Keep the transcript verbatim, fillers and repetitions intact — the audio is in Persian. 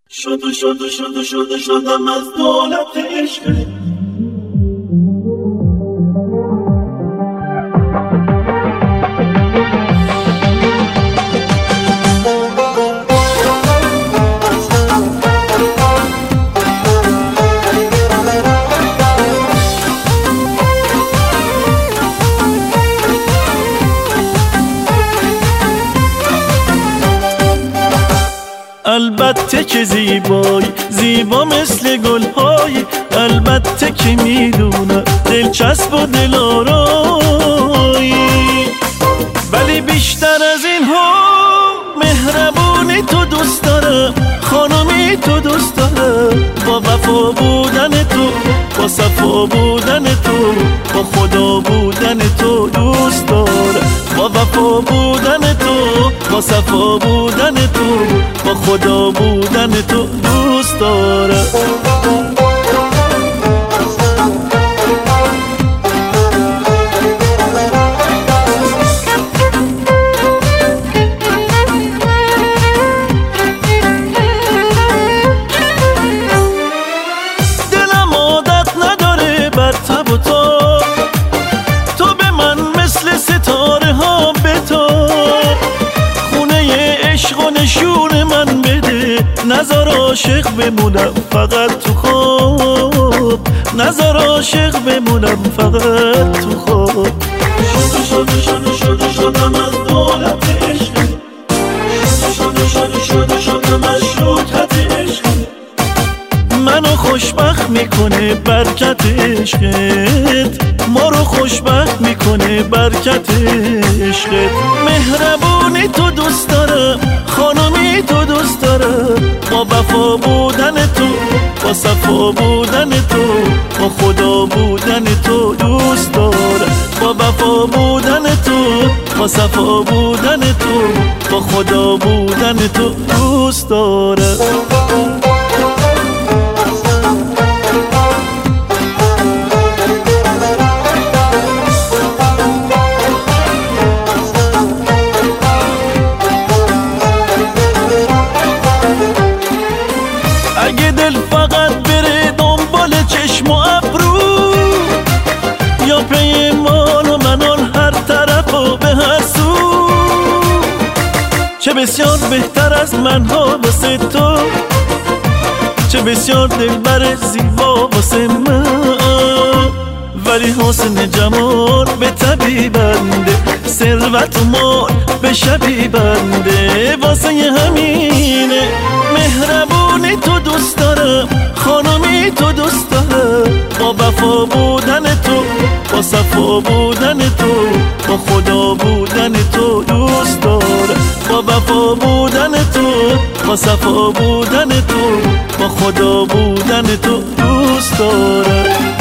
شد و شد و شد و شد و شدم از دولت عشق. البته که زیبای زیبا مثل گلهای، البته که میدونم دلچسب و دلارایی، ولی بیشتر از این ها مهربونی تو دوست دارم، خانمی تو دوست دارم، با وفا بودن تو، با صفا بودن تو، با خدا بودن تو دوست دارم، با وفا بودن تو، با صفا بودن تو، با خدا بودن تو دوست دارم. دلم عادت نداره بر تب و تاب، تو به من مثل ستاره ها بتاب، خونه عشق و نشون من بده، نذار عاشق بمونم فقط تو خواب، نذار عاشق بمونم فقط تو خواب. شد و شد و شد و شد و شدم از دولت عشق. شد و شد و شد و شدم از شوکت عشق. منو خوشبخت میکنه برکت عشقت، ما رو خوشبخت میکنه برکت عشقت. مهربونی تو دوست دارم، خانمی تو دوست دارم، با وفا بودن تو، با صفا بودن تو، با خدا بودن تو دوست دارم، با وفا بودن تو، با صفا بودن تو، با خدا بودن تو دوست دارم. اگه دل فقط بره دنبال چشم و ابرو، یا پی مال و منال هر طرف و به هر سو، چه بسیار بهتر از منها واسه تو، چه بسیار دلبر زیبا واسه من، ولی حسن جمال به طبیع بنده، ثروت و مال به شبی بنده، واسه همینه مهربونی تو دوست دارم، خانمی تو دوست دارم، با وفا بودن تو، با صفا بودن تو، با خدا بودن تو دوست دارم، با وفا بودن تو، با صفا بودن تو، با خدا بودن تو دوست دارم.